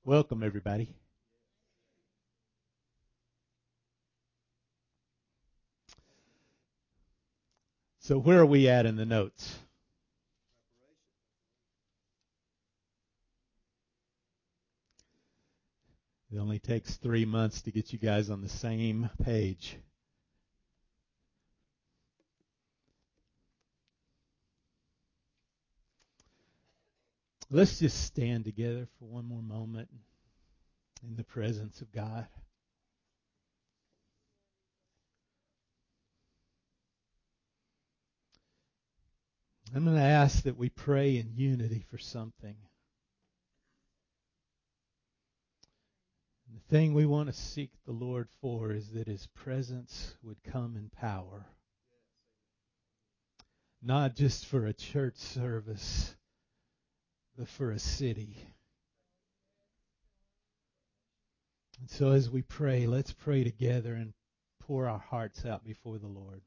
Welcome, everybody. So where are we at in the notes? It only takes 3 months to get you guys on the same page. Let's just stand together for one more moment in the presence of God. I'm going to ask that we pray in unity for something. The thing we want to seek the Lord for is that His presence would come in power. Not just for a church service, but for a city. And so as we pray, let's pray together and pour our hearts out before the Lord.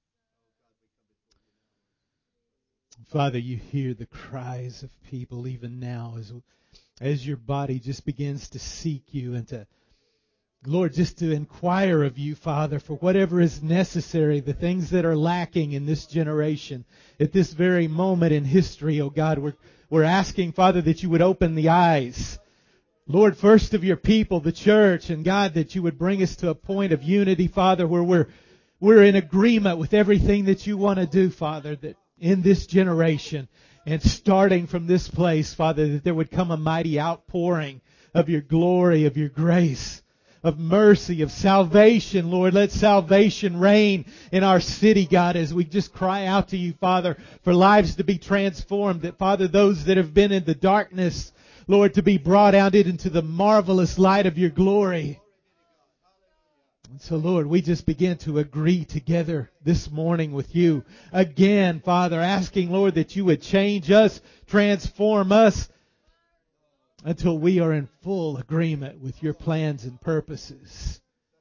Father, you hear the cries of people even now as your body just begins to seek you and to, Lord, just to inquire of you, Father, for whatever is necessary, the things that are lacking in this generation at this very moment in history, oh God, we're asking, Father, that you would open the eyes, Lord, first of your people, the church, and God, that you would bring us to a point of unity, Father, where we're in agreement with everything that you want to do, Father, that in this generation and starting from this place, Father, that there would come a mighty outpouring of your glory, of your grace, of mercy, of salvation, Lord. Let salvation reign in our city, God, as we just cry out to you, Father, for lives to be transformed, that, Father, those that have been in the darkness, Lord, to be brought out into the marvelous light of your glory. And so, Lord, we just begin to agree together this morning with you. Again, Father, asking, Lord, that you would change us, transform us, until we are in full agreement with your plans and purposes.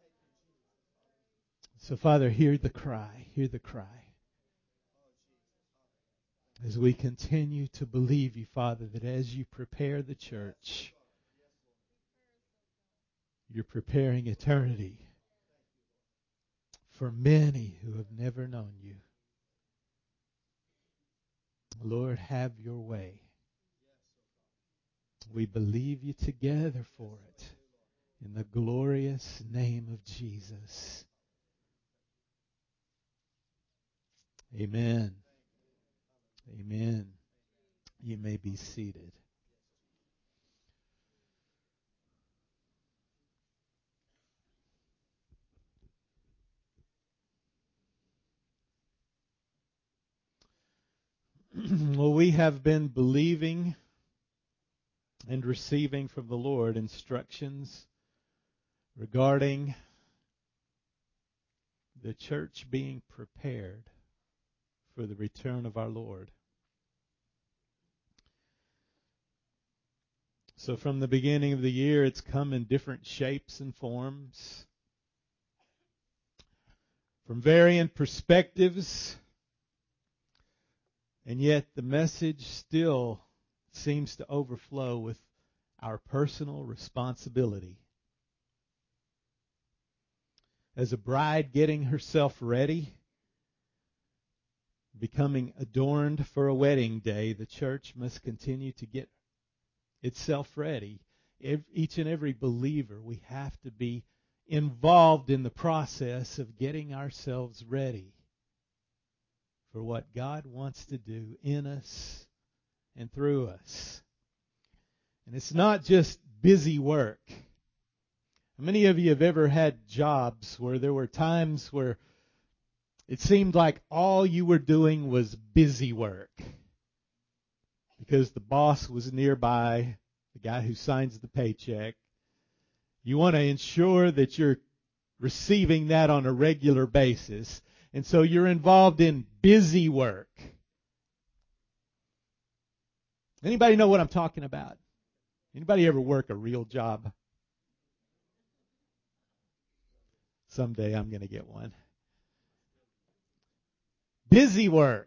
So, Father, hear the cry, as we continue to believe you, Father, that as you prepare the church, you're preparing eternity for many who have never known you. Lord, have your way. We believe you together for it. In the glorious name of Jesus. Amen. Amen. You may be seated. Well, we have been believing and receiving from the Lord instructions regarding the church being prepared for the return of our Lord. So from the beginning of the year, it's come in different shapes and forms, from varying perspectives, and yet the message still seems to overflow with our personal responsibility. As a bride getting herself ready, becoming adorned for a wedding day, the church must continue to get itself ready. Each and every believer, we have to be involved in the process of getting ourselves ready for what God wants to do in us and through us. And it's not just busy work. How many of you have ever had jobs where there were times where it seemed like all you were doing was busy work? Because the boss was nearby, the guy who signs the paycheck. You want to ensure that you're receiving that on a regular basis. And so you're involved in busy work. Anybody know what I'm talking about? Anybody ever work a real job? Someday I'm going to get one. Busy work.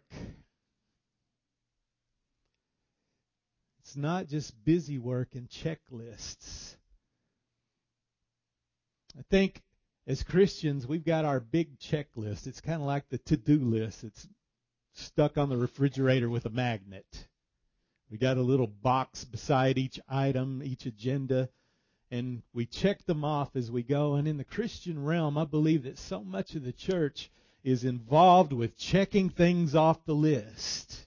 It's not just busy work and checklists. I think as Christians, we've got our big checklist. It's kind of like the to-do list. It's stuck on the refrigerator with a magnet. We got a little box beside each item, each agenda, and we check them off as we go. And in the Christian realm, I believe that so much of the church is involved with checking things off the list.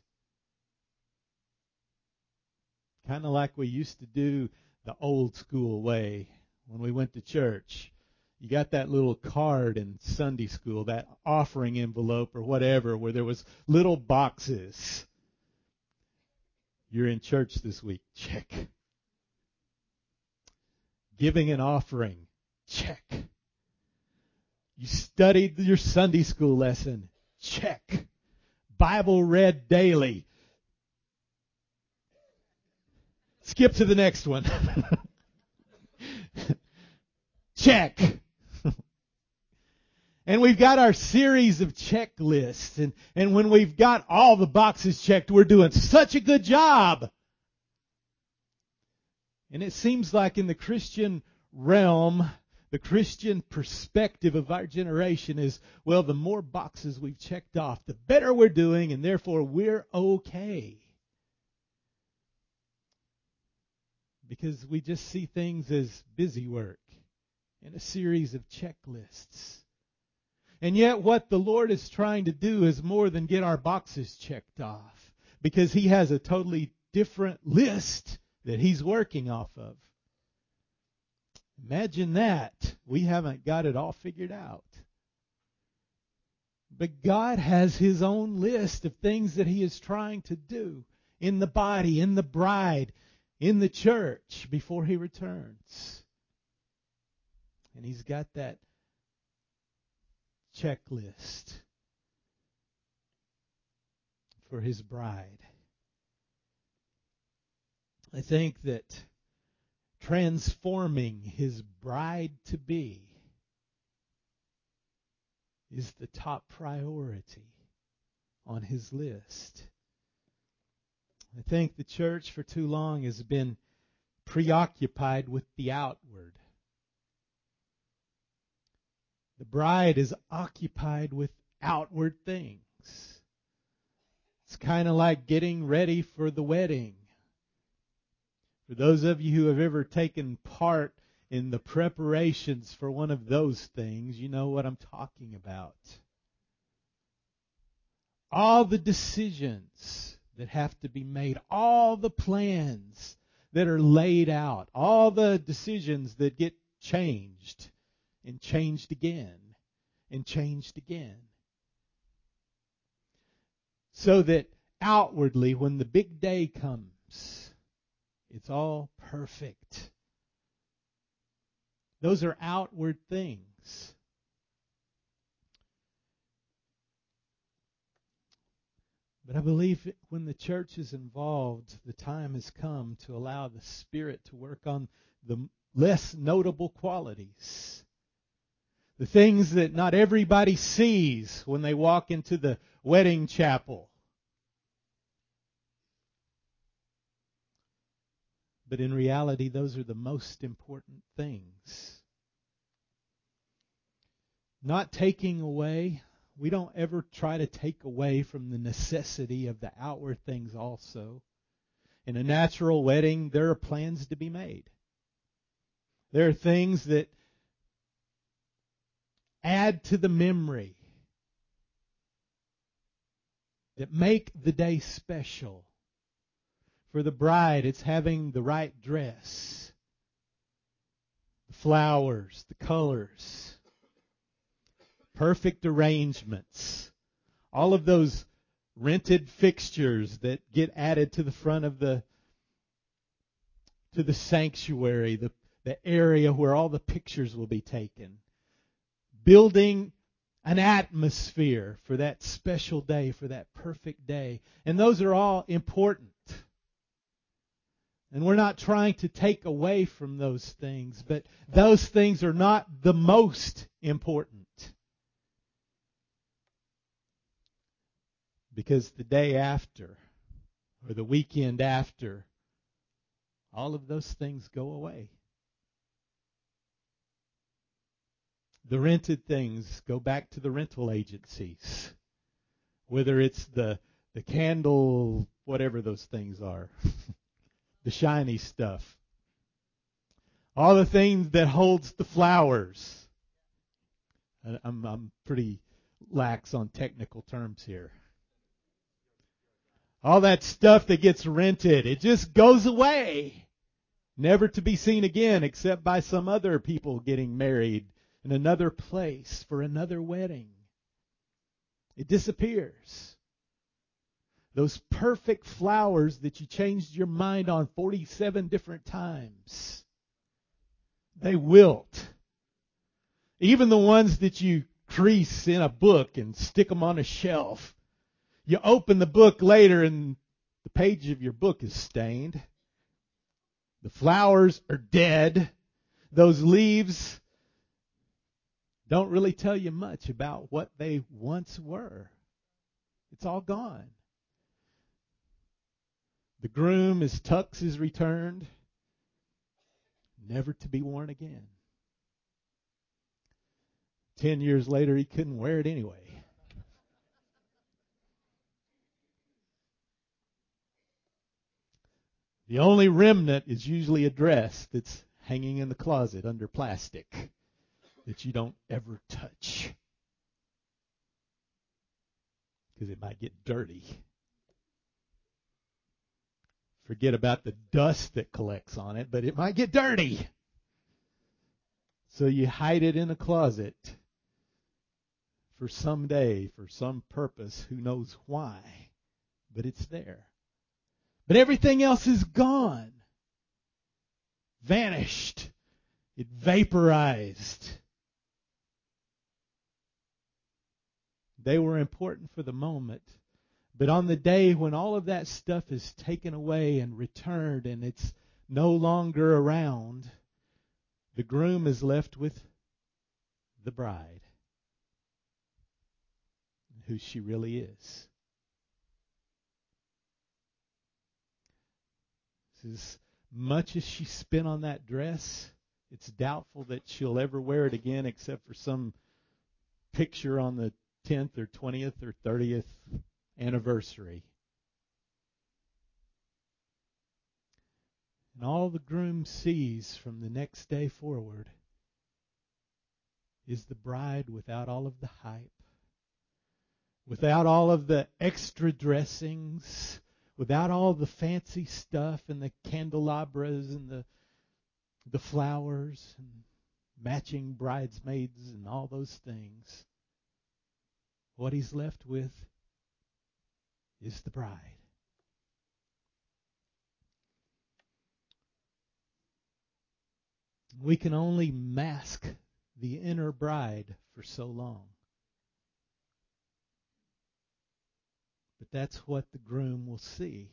Kind of like we used to do the old school way when we went to church. You got that little card in Sunday school, that offering envelope or whatever, where there was little boxes. You're in church this week. Check. Giving an offering. Check. You studied your Sunday school lesson. Check. Bible read daily. Skip to the next one. Check. And we've got our series of checklists. And when we've got all the boxes checked, we're doing such a good job. And it seems like in the Christian realm, the Christian perspective of our generation is, well, the more boxes we've checked off, the better we're doing, and therefore we're okay. Because we just see things as busy work and a series of checklists. And yet what the Lord is trying to do is more than get our boxes checked off, because He has a totally different list that He's working off of. Imagine that. We haven't got it all figured out. But God has His own list of things that He is trying to do in the body, in the bride, in the church before He returns. And He's got that checklist for His bride. I think that transforming His bride to be is the top priority on His list. I think the church for too long has been preoccupied with the outward. The bride is occupied with outward things. It's kind of like getting ready for the wedding. For those of you who have ever taken part in the preparations for one of those things, you know what I'm talking about. All the decisions that have to be made, all the plans that are laid out, all the decisions that get changed and changed again and changed again. So that outwardly, when the big day comes, it's all perfect. Those are outward things. But I believe when the church is involved, the time has come to allow the Spirit to work on the less notable qualities. The things that not everybody sees when they walk into the wedding chapel. But in reality, those are the most important things. Not taking away. We don't ever try to take away from the necessity of the outward things also. In a natural wedding, there are plans to be made. There are things that add to the memory, that make the day special. For the bride, it's having the right dress, the flowers, the colors, perfect arrangements, all of those rented fixtures that get added to the front of the sanctuary, the area where all the pictures will be taken. Building an atmosphere for that special day, for that perfect day. And those are all important. And we're not trying to take away from those things, but those things are not the most important. Because the day after, or the weekend after, all of those things go away. The rented things go back to the rental agencies. Whether it's the candle, whatever those things are, the shiny stuff. All the things that holds the flowers. I'm pretty lax on technical terms here. All that stuff that gets rented, it just goes away. Never to be seen again except by some other people getting married in another place for another wedding. It disappears. Those perfect flowers that you changed your mind on 47 different times, they wilt. Even the ones that you crease in a book and stick them on a shelf. You open the book later and the page of your book is stained. The flowers are dead. Those leaves don't really tell you much about what they once were. It's all gone. The groom, his tux is returned, never to be worn again. 10 years later, he couldn't wear it anyway. The only remnant is usually a dress that's hanging in the closet under plastic that you don't ever touch because it might get dirty. Forget about the dust that collects on it, but it might get dirty. So you hide it in a closet for some day, for some purpose, who knows why, but it's there. But everything else is gone, vanished, it vaporized. They were important for the moment, but on the day when all of that stuff is taken away and returned and it's no longer around, the groom is left with the bride, who she really is. As much as she spent on that dress, it's doubtful that she'll ever wear it again except for some picture on the 10th or 20th or 30th anniversary. And all the groom sees from the next day forward is the bride without all of the hype, without all of the extra dressings, without all the fancy stuff and the candelabras and the flowers and matching bridesmaids and all those things. What he's left with is the bride. We can only mask the inner bride for so long. But that's what the groom will see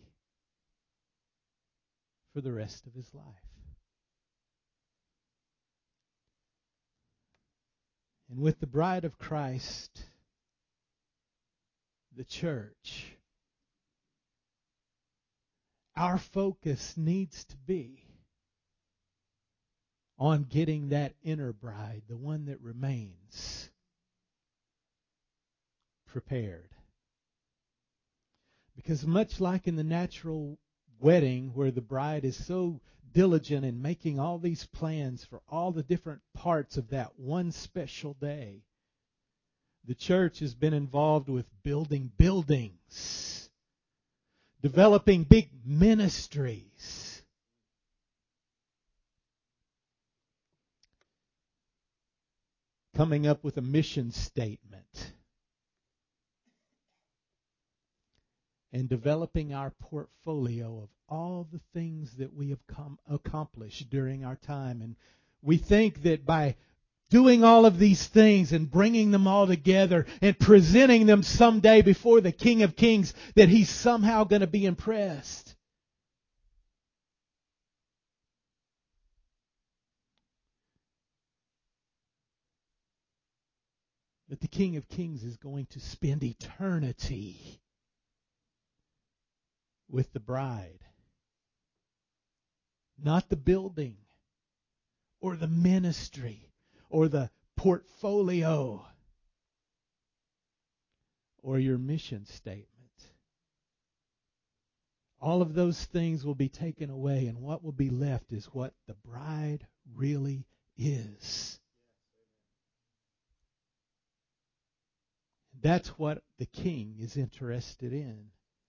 for the rest of his life. And with the bride of Christ, the church, our focus needs to be on getting that inner bride, the one that remains, prepared. Because much like in the natural wedding where the bride is so diligent in making all these plans for all the different parts of that one special day, the church has been involved with building buildings, developing big ministries, coming up with a mission statement, and developing our portfolio of all the things that we have accomplished during our time. And we think that by doing all of these things and bringing them all together and presenting them someday before the King of Kings, that He's somehow going to be impressed. That the King of Kings is going to spend eternity with the bride. Not the building or the ministry or the portfolio or your mission statement. All of those things will be taken away, and what will be left is what the bride really is. That's what the King is interested in.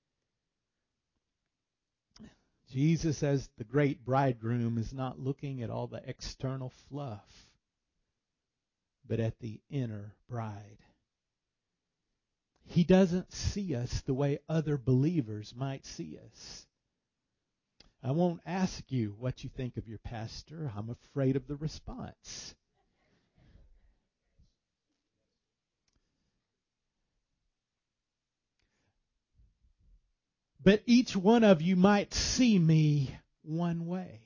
Jesus, as the great bridegroom, is not looking at all the external fluff, but at the inner bride. He doesn't see us the way other believers might see us. I won't ask you what you think of your pastor. I'm afraid of the response. But each one of you might see me one way.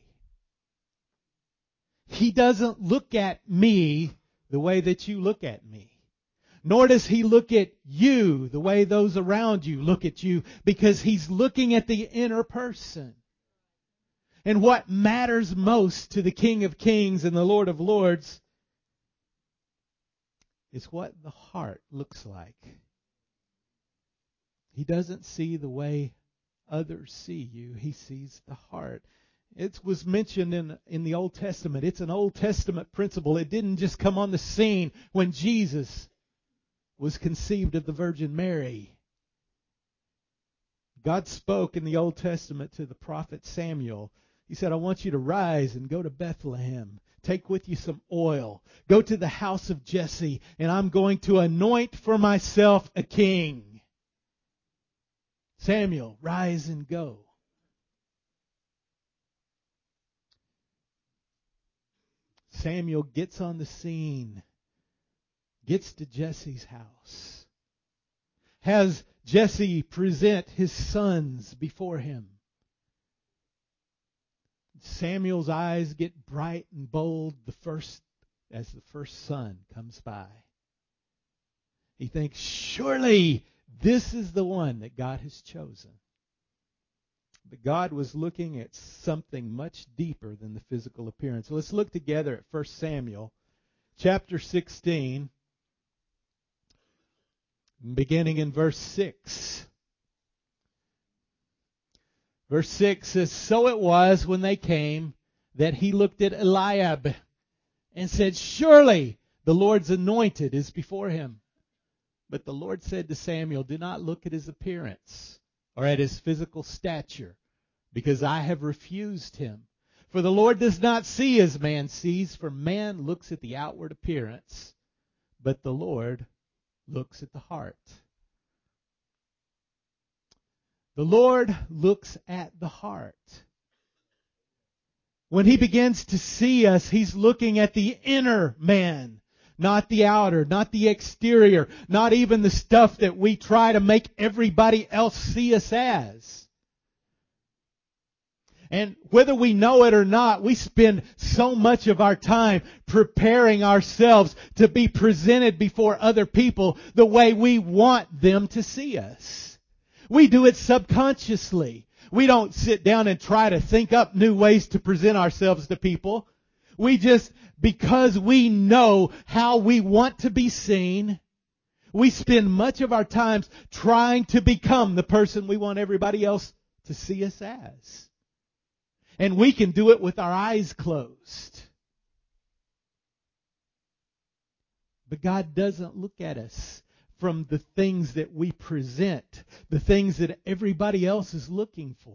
He doesn't look at me the way that you look at me. Nor does he look at you the way those around you look at you, because he's looking at the inner person. And what matters most to the King of Kings and the Lord of Lords is what the heart looks like. He doesn't see the way others see you. He sees the heart. It was mentioned in the Old Testament. It's an Old Testament principle. It didn't just come on the scene when Jesus was conceived of the Virgin Mary. God spoke in the Old Testament to the prophet Samuel. He said, I want you to rise and go to Bethlehem. Take with you some oil. Go to the house of Jesse, and I'm going to anoint for myself a king. Samuel, rise and go. Samuel gets on the scene, gets to Jesse's house, has Jesse present his sons before him. Samuel's eyes get bright and bold as the first son comes by. He thinks, surely this is the one that God has chosen. But God was looking at something much deeper than the physical appearance. Let's look together at 1 Samuel chapter 16, beginning in verse 6. Verse 6 says, So it was when they came that he looked at Eliab and said, Surely the Lord's anointed is before him. But the Lord said to Samuel, Do not look at his appearance or at his physical stature, because I have refused him. For the Lord does not see as man sees, for man looks at the outward appearance, but the Lord looks at the heart. The Lord looks at the heart. When He begins to see us, He's looking at the inner man, not the outer, not the exterior, not even the stuff that we try to make everybody else see us as. And whether we know it or not, we spend so much of our time preparing ourselves to be presented before other people the way we want them to see us. We do it subconsciously. We don't sit down and try to think up new ways to present ourselves to people. We just, because we know how we want to be seen, we spend much of our time trying to become the person we want everybody else to see us as. And we can do it with our eyes closed. But God doesn't look at us from the things that we present, the things that everybody else is looking for.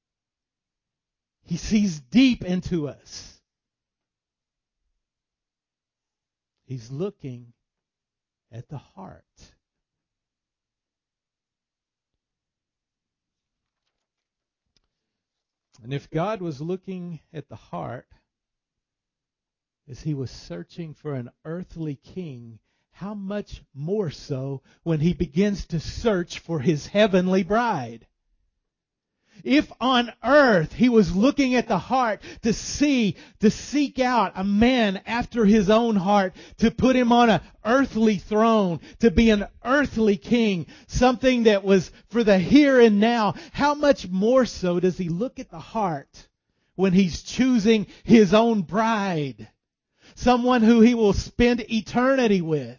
He sees deep into us. He's looking at the heart. And if God was looking at the heart as He was searching for an earthly king, how much more so when He begins to search for His heavenly bride? If on earth He was looking at the heart to seek out a man after His own heart, to put him on an earthly throne, to be an earthly king, something that was for the here and now, how much more so does He look at the heart when He's choosing His own bride? someone who he will spend eternity with.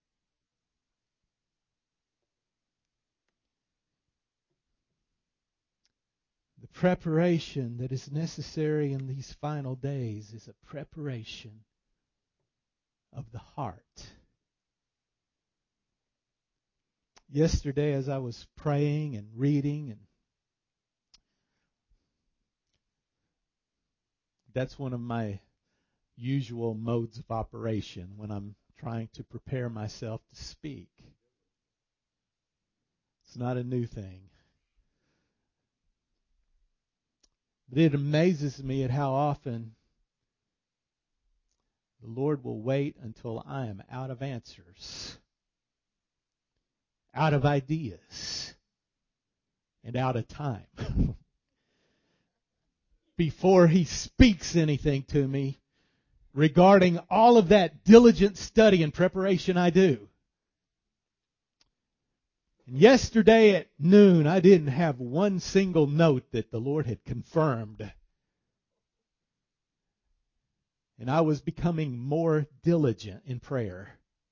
The preparation that is necessary in these final days is a preparation of the heart. Yesterday, as I was praying and reading, and that's one of my usual modes of operation when I'm trying to prepare myself to speak. It's not a new thing. But it amazes me at how often the Lord will wait until I am out of answers, out of ideas, and out of time before He speaks anything to me regarding all of that diligent study and preparation I do. And yesterday at noon, I didn't have one single note that the Lord had confirmed. And I was becoming more diligent in prayer.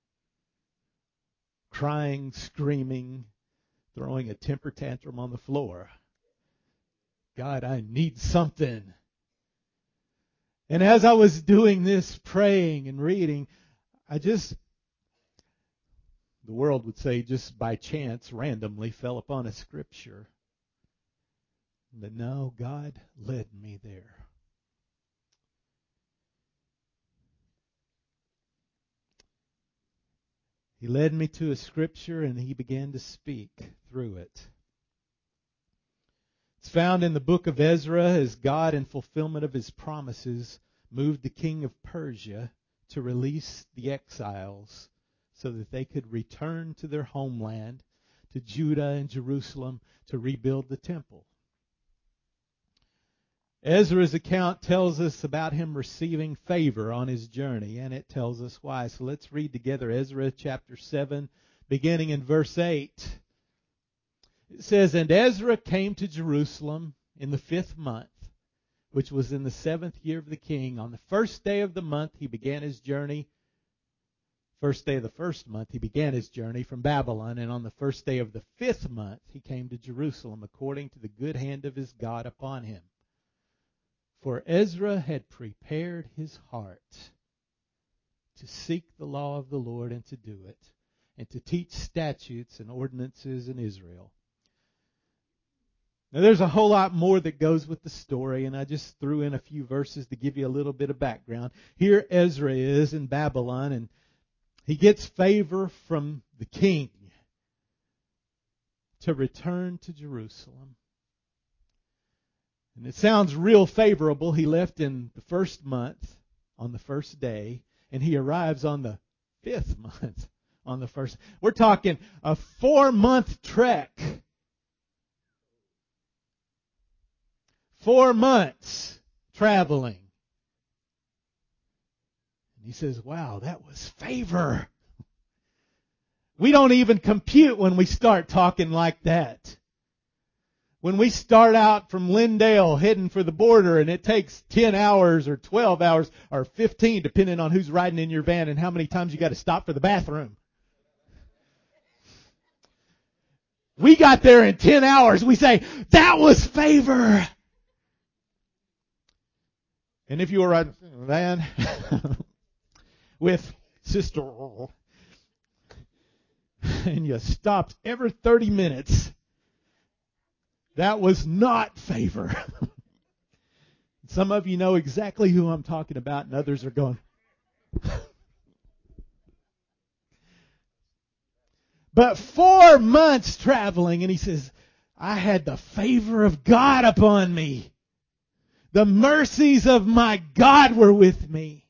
Crying, screaming, throwing a temper tantrum on the floor. God, I need something. And as I was doing this, praying and reading, the world would say just by chance, randomly fell upon a scripture. But no, God led me there. He led me to a scripture and He began to speak through it. It's found in the book of Ezra as God, in fulfillment of His promises, moved the king of Persia to release the exiles so that they could return to their homeland, to Judah and Jerusalem, to rebuild the temple. Ezra's account tells us about him receiving favor on his journey, and it tells us why. So let's read together Ezra chapter 7, beginning in verse 8. It says, "And Ezra came to Jerusalem in the 5th month, which was in the 7th year of the king. On the 1st day of the month he began his journey. First day of the 1st month he began his journey from Babylon, and on the 1st day of the 5th month he came to Jerusalem, according to the good hand of his God upon him. For Ezra had prepared his heart to seek the law of the Lord and to do it, and to teach statutes and ordinances in Israel." Now there's a whole lot more that goes with the story, and I just threw in a few verses to give you a little bit of background. Here Ezra is in Babylon, and he gets favor from the king to return to Jerusalem. And it sounds real favorable. He left in the 1st month on the 1st day, and he arrives on the 5th month on the 1st. We're talking a 4-month trek. 4 months traveling. And he says, wow, that was favor. We don't even compute when we start talking like that. When we start out from Lindale heading for the border and it takes 10 hours or 12 hours or 15, depending on who's riding in your van and how many times you got to stop for the bathroom. We got there in 10 hours. We say, that was favor. And if you were riding a van with Sister and you stopped every 30 minutes, that was not favor. Some of you know exactly who I'm talking about, and others are going. But 4 months traveling, and he says, I had the favor of God upon me. The mercies of my God were with me.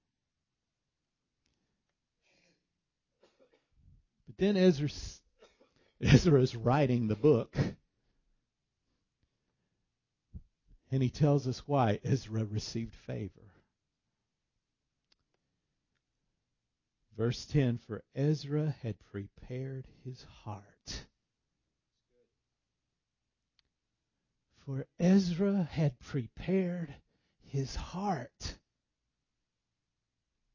But then Ezra is writing the book. And he tells us why Ezra received favor. Verse 10, for Ezra had prepared his heart. For Ezra had prepared his heart.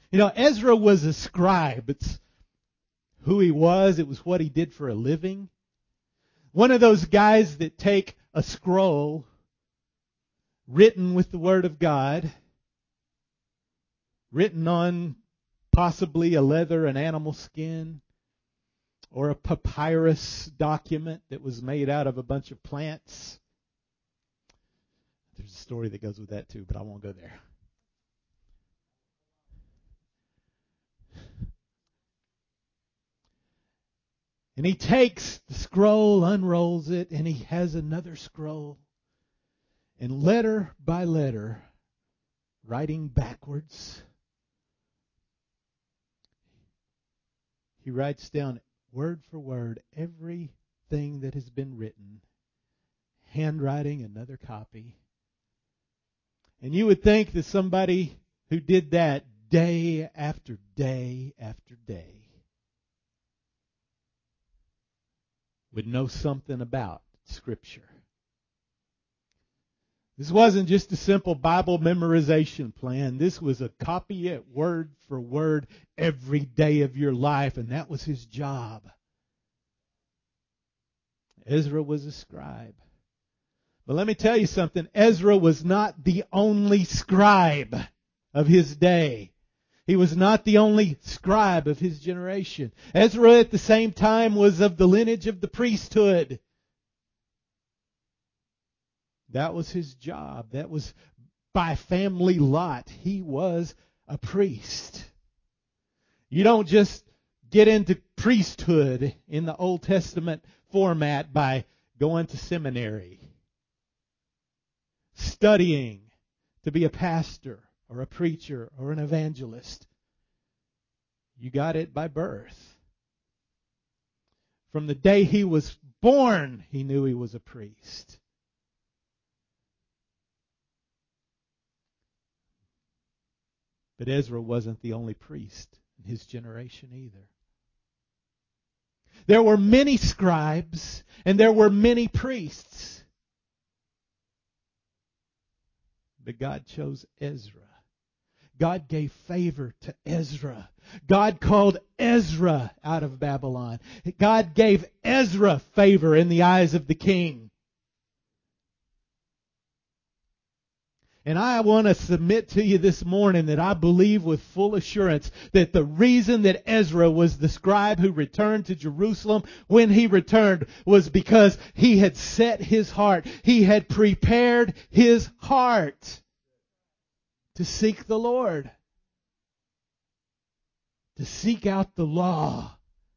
You know, Ezra was a scribe. It's who he was. It was what he did for a living. One of those guys that take a scroll written with the Word of God, written on possibly a leather and animal skin, or a papyrus document that was made out of a bunch of plants. There's a story that goes with that too, but I won't go there. And he takes the scroll, unrolls it, and he has another scroll. And letter by letter, writing backwards, he writes down word for word everything that has been written, handwriting another copy. And you would think that somebody who did that day after day after day would know something about Scripture. This wasn't just a simple Bible memorization plan. This was a copy it word for word every day of your life, and that was his job. Ezra was a scribe. But let me tell you something. Ezra was not the only scribe of his day. He was not the only scribe of his generation. Ezra at the same time was of the lineage of the priesthood. That was his job. That was by family lot. He was a priest. You don't just get into priesthood in the Old Testament format by going to seminary, studying to be a pastor or a preacher or an evangelist. You got it by birth. From the day he was born, he knew he was a priest. But Ezra wasn't the only priest in his generation either. There were many scribes and there were many priests. But God chose Ezra. God gave favor to Ezra. God called Ezra out of Babylon. God gave Ezra favor in the eyes of the king. And I want to submit to you this morning that I believe with full assurance that the reason that Ezra was the scribe who returned to Jerusalem when he returned was because he had set his heart. He had prepared his heart to seek the Lord, to seek out the law,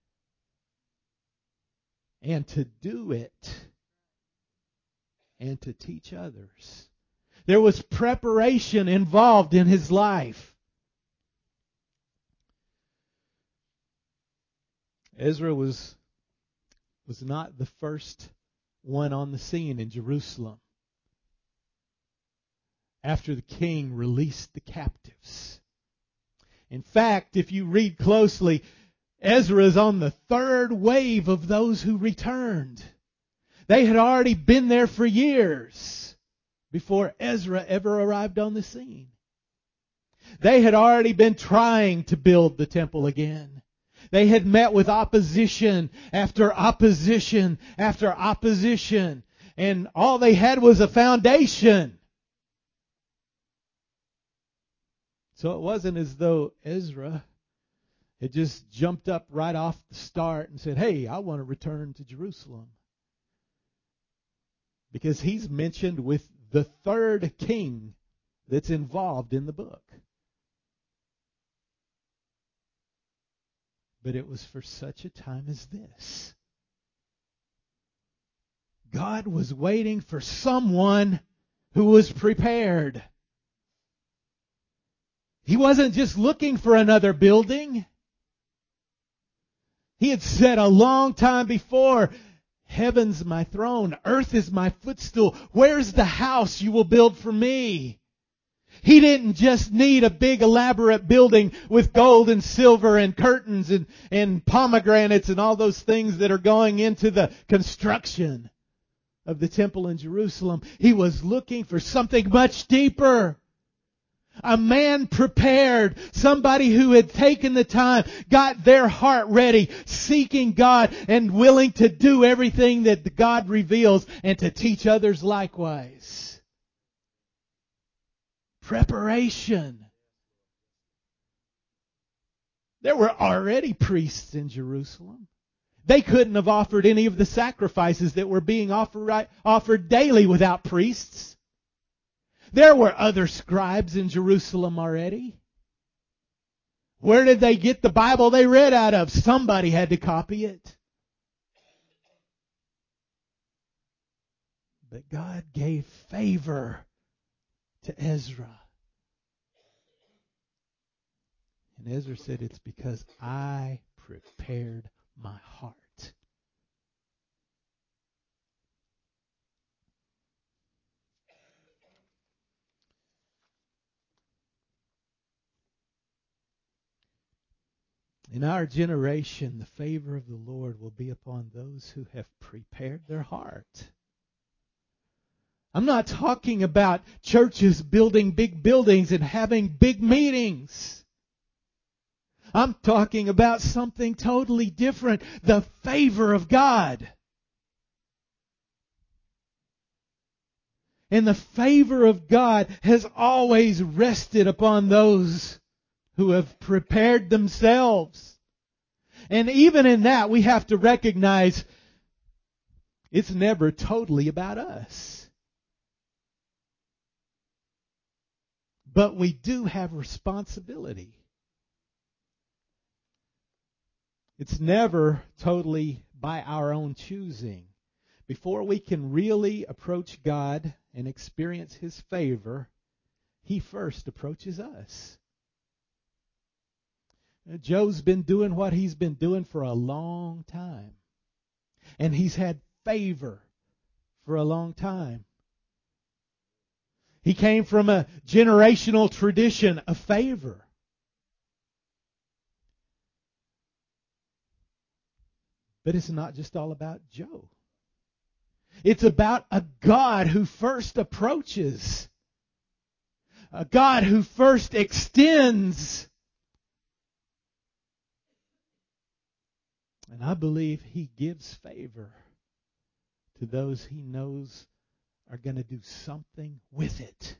and to do it, and to teach others. There was preparation involved in his life. Ezra was not the first one on the scene in Jerusalem after the king released the captives. In fact, if you read closely, Ezra is on the third wave of those who returned. They had already been there for years before Ezra ever arrived on the scene. They had already been trying to build the temple again. They had met with opposition after opposition after opposition. And all they had was a foundation. So it wasn't as though Ezra had just jumped up right off the start and said, "Hey, I want to return to Jerusalem." Because he's mentioned with the third king that's involved in the book. But it was for such a time as this. God was waiting for someone who was prepared. He wasn't just looking for another building. He had said a long time before, "Heaven's my throne, earth is my footstool. Where's the house you will build for me?" He didn't just need a big elaborate building with gold and silver and curtains and pomegranates and all those things that are going into the construction of the temple in Jerusalem. He was looking for something much deeper. A man prepared, somebody who had taken the time, got their heart ready, seeking God and willing to do everything that God reveals and to teach others likewise. Preparation. There were already priests in Jerusalem. They couldn't have offered any of the sacrifices that were being offered daily without priests. There were other scribes in Jerusalem already. Where did they get the Bible they read out of? Somebody had to copy it. But God gave favor to Ezra. And Ezra said, it's because I prepared my heart. In our generation, the favor of the Lord will be upon those who have prepared their heart. I'm not talking about churches building big buildings and having big meetings. I'm talking about something totally different. The favor of God. And the favor of God has always rested upon those who have prepared themselves. And even in that, we have to recognize it's never totally about us. But we do have responsibility. It's never totally by our own choosing. Before we can really approach God and experience His favor, He first approaches us. Joe's been doing what he's been doing for a long time. And he's had favor for a long time. He came from a generational tradition of favor. But it's not just all about Joe. It's about a God who first approaches. A God who first extends. And I believe He gives favor to those He knows are going to do something with it.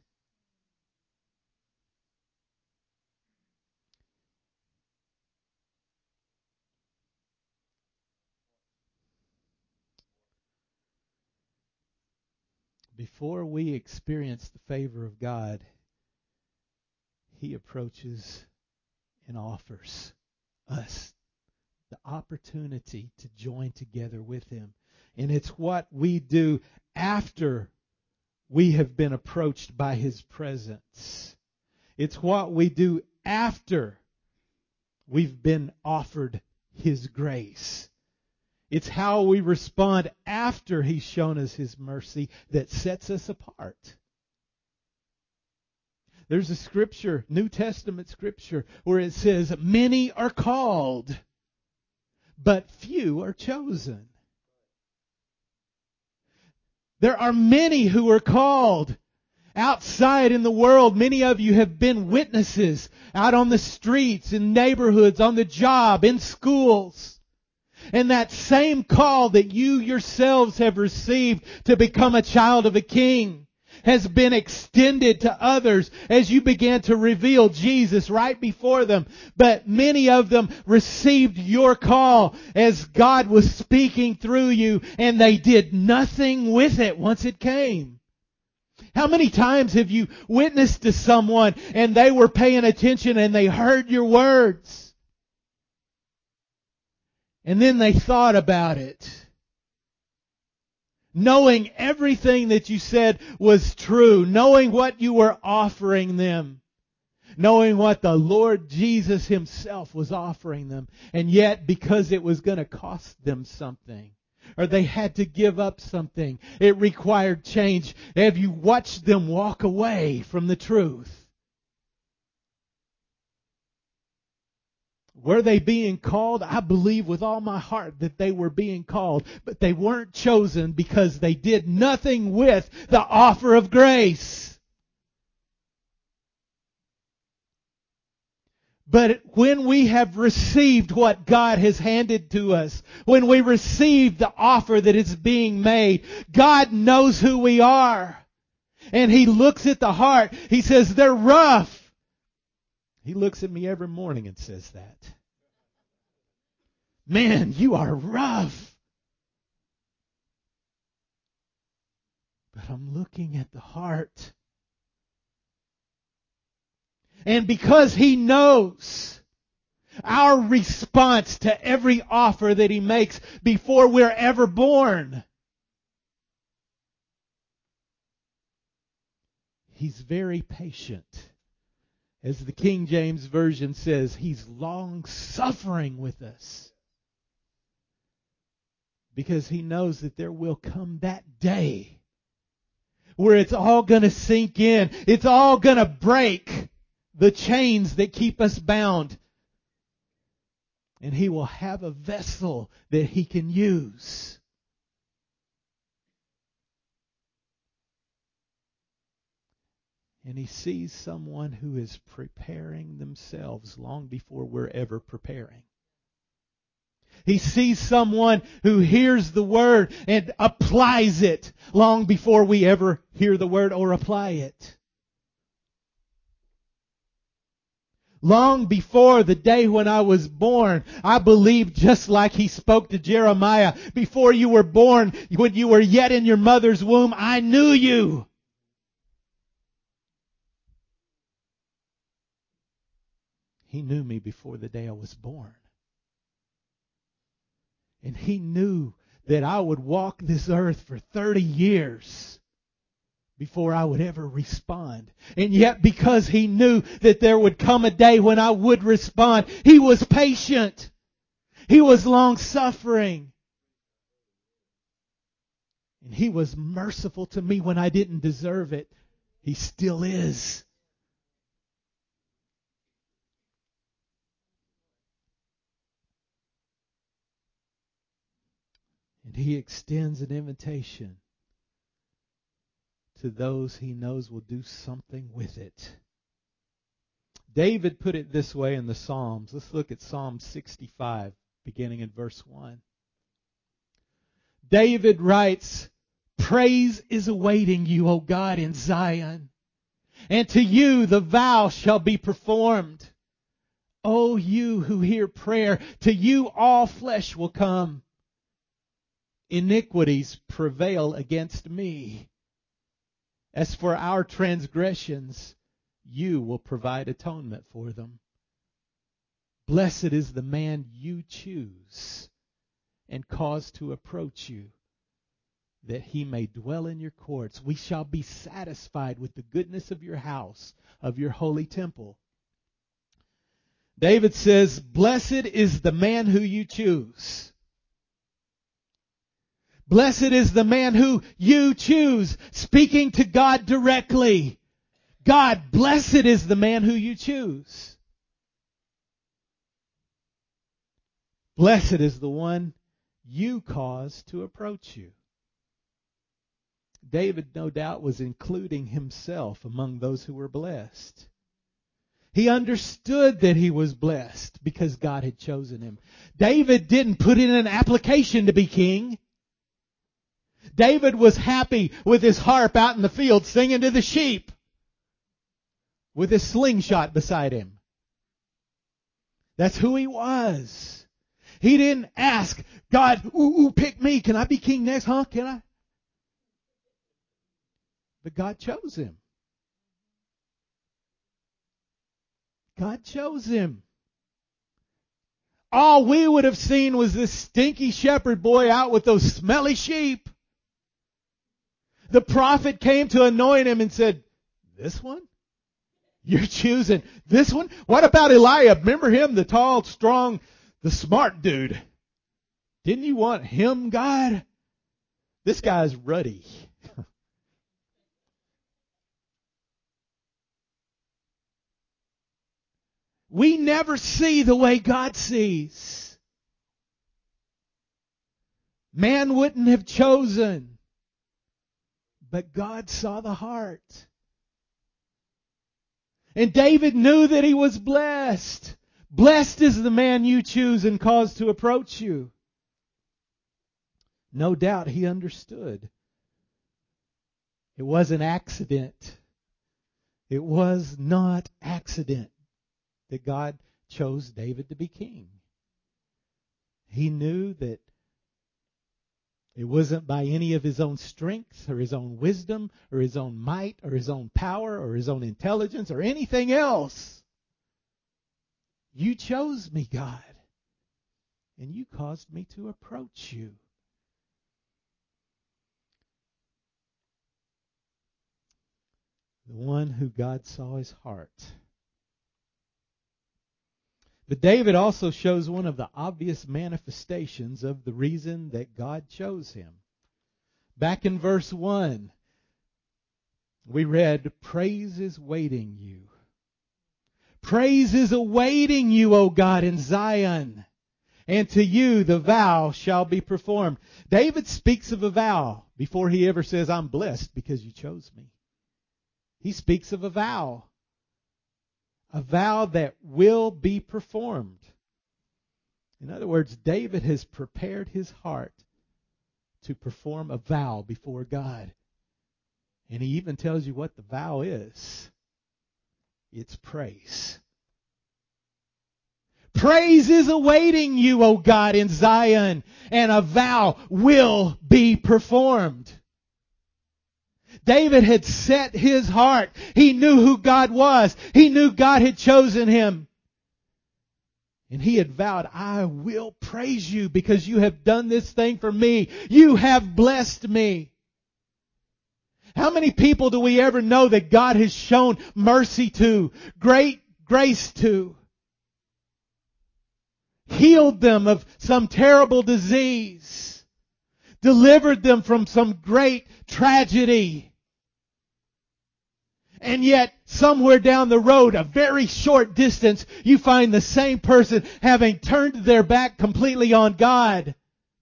Before we experience the favor of God, He approaches and offers us the opportunity to join together with Him. And it's what we do after we have been approached by His presence. It's what we do after we've been offered His grace. It's how we respond after He's shown us His mercy that sets us apart. There's a scripture, New Testament scripture, where it says, many are called, but few are chosen. There are many who are called. Outside in the world, many of you have been witnesses out on the streets, in neighborhoods, on the job, in schools. And that same call that you yourselves have received to become a child of a king has been extended to others as you began to reveal Jesus right before them. But many of them received your call as God was speaking through you, and they did nothing with it once it came. How many times have you witnessed to someone and they were paying attention and they heard your words? And then they thought about it. Knowing everything that you said was true. Knowing what you were offering them. Knowing what the Lord Jesus Himself was offering them. And yet, because it was going to cost them something, or they had to give up something, it required change. Have you watched them walk away from the truth? Were they being called? I believe with all my heart that they were being called, but they weren't chosen because they did nothing with the offer of grace. But when we have received what God has handed to us, when we receive the offer that is being made, God knows who we are. And He looks at the heart. He says, they're rough. He looks at me every morning and says that. Man, you are rough. But I'm looking at the heart. And because He knows our response to every offer that He makes before we're ever born, He's very patient. As the King James Version says, He's long-suffering with us. Because He knows that there will come that day where it's all going to sink in. It's all going to break the chains that keep us bound. And He will have a vessel that He can use. And He sees someone who is preparing themselves long before we're ever preparing. He sees someone who hears the Word and applies it long before we ever hear the Word or apply it. Long before the day when I was born, I believed just like He spoke to Jeremiah, before you were born, when you were yet in your mother's womb, I knew you. He knew me before the day I was born. And He knew that I would walk this earth for 30 years before I would ever respond. And yet because He knew that there would come a day when I would respond, He was patient. He was long-suffering. And He was merciful to me when I didn't deserve it. He still is. And He extends an invitation to those He knows will do something with it. David put it this way in the Psalms. Let's look at Psalm 65, beginning in verse 1. David writes, "Praise is awaiting you, O God, in Zion, and to you the vow shall be performed. O you who hear prayer, to you all flesh will come. Iniquities prevail against me. As for our transgressions, you will provide atonement for them. Blessed is the man you choose and cause to approach you, that he may dwell in your courts. We shall be satisfied with the goodness of your house, of your holy temple." David says, blessed is the man who you choose. Blessed is the man who you choose, speaking to God directly. God, blessed is the man who you choose. Blessed is the one you cause to approach you. David, no doubt, was including himself among those who were blessed. He understood that he was blessed because God had chosen him. David didn't put in an application to be king. David was happy with his harp out in the field singing to the sheep with his slingshot beside him. That's who he was. He didn't ask, God, pick me. Can I be king next? Huh? Can I? But God chose him. God chose him. All we would have seen was this stinky shepherd boy out with those smelly sheep. The prophet came to anoint him and said, this one? You're choosing this one? What about Eliab? Remember him, the tall, strong, the smart dude? Didn't you want him, God? This guy's ruddy. We never see the way God sees. Man wouldn't have chosen, but God saw the heart. And David knew that he was blessed. Blessed is the man you choose and cause to approach you. No doubt he understood. It was an accident. It was not accident that God chose David to be king. He knew that it wasn't by any of his own strength or his own wisdom or his own might or his own power or his own intelligence or anything else. You chose me, God, and you caused me to approach you. The one who God saw his heart. But David also shows one of the obvious manifestations of the reason that God chose him. Back in verse 1, we read, "Praise is waiting you. Praise is awaiting you, O God, in Zion. And to you the vow shall be performed." David speaks of a vow before he ever says, "I'm blessed because you chose me." He speaks of a vow that will be performed. In other words, David has prepared his heart to perform a vow before God. And he even tells you what the vow is. It's praise. Praise is awaiting you, O God, in Zion, and a vow will be performed. David had set his heart. He knew who God was. He knew God had chosen him. And he had vowed, "I will praise you because you have done this thing for me. You have blessed me." How many people do we ever know that God has shown mercy to, great grace to? Healed them of some terrible disease. Delivered them from some great tragedy. And yet, somewhere down the road, a very short distance, you find the same person having turned their back completely on God.